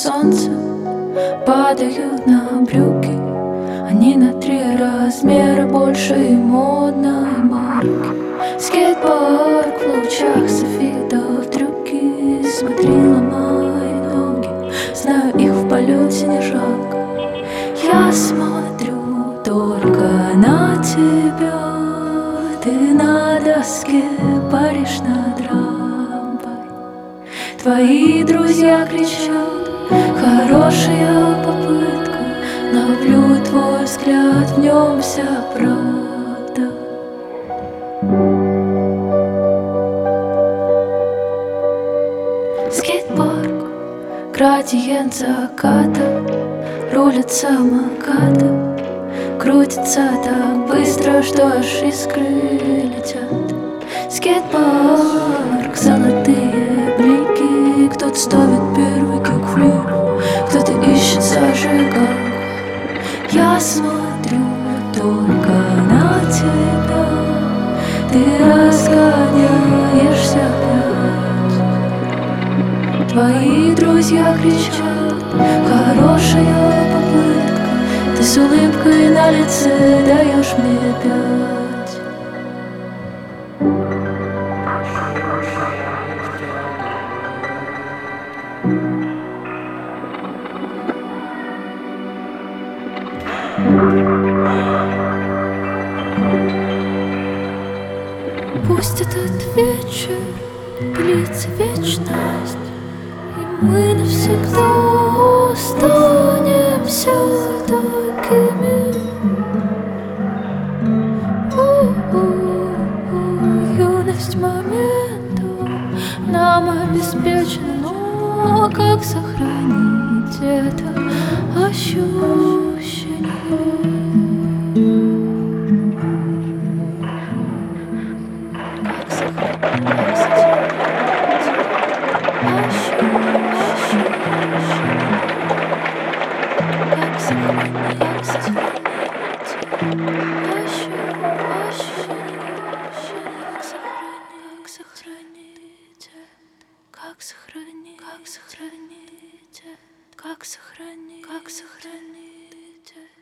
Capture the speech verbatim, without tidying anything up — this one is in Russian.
солнца падают на брюки. Они на три размера больше и модной марки. Скейтборд в лучах софитов трюки. Смотри, ломай ноги, знаю, их в полете не жалко. Я смотрю только на тебя. Ты на доске паришь над рампой. Твои друзья кричат: хорошая попытка. Ловлю твой взгляд, в нем вся правда. Скейтпарк, градиент заката. Рулит самоката, крутится так быстро, что аж искры летят. Скейтпарк, золотые блики. Кто-то ставит первый кикфлип, кто-то ищет зажигалку. Я смотрю только на тебя. Ты разгоняешься опять. Твои друзья кричат: хорошая попытка. Ты с улыбкой на лице даешь мне пять. Пусть этот вечер длится вечность, и мы навсегда останемся такими. У-у-у, юность момента нам обеспечена, но как сохранить это ощущение? Как сохранить, как сохранить, как сохранить, как сохранить.